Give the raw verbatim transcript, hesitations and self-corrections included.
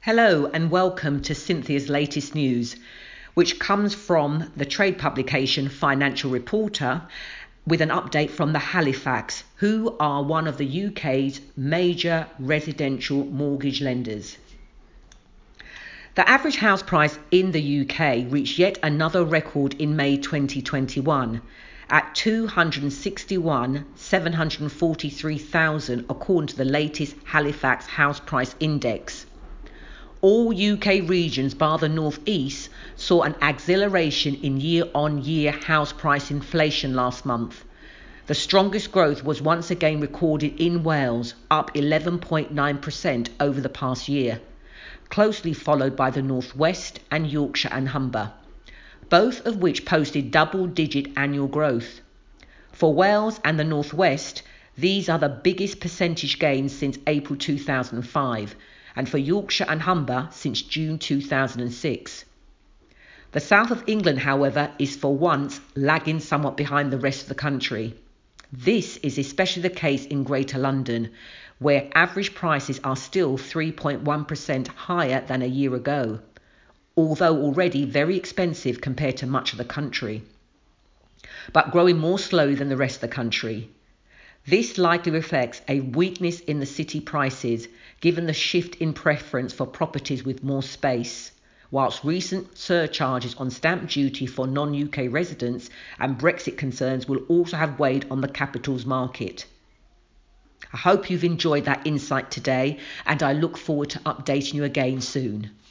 Hello and welcome to Cynthia's latest news, which comes from the trade publication Financial Reporter with an update from the Halifax, who are one of the U K's major residential mortgage lenders. The average house price in the U K reached yet another record in May twenty twenty-one at two hundred sixty-one thousand seven hundred forty-three according to the latest Halifax House Price Index. All U K regions bar the North East saw an acceleration in year-on-year house price inflation last month. The strongest growth was once again recorded in Wales, up eleven point nine percent over the past year, closely followed by the North West and Yorkshire and Humber, both of which posted double-digit annual growth. For Wales and the North West, these are the biggest percentage gains since April two thousand five, and for Yorkshire and Humber since June two thousand six. The south of England, however, is for once lagging somewhat behind the rest of the country. This is especially the case in Greater London, where average prices are still three point one percent higher than a year ago, although already very expensive compared to much of the country, but growing more slowly than the rest of the country. This likely reflects a weakness in the city prices, given the shift in preference for properties with more space, whilst recent surcharges on stamp duty for non-U K residents and Brexit concerns will also have weighed on the capital's market. I hope you've enjoyed that insight today, and I look forward to updating you again soon.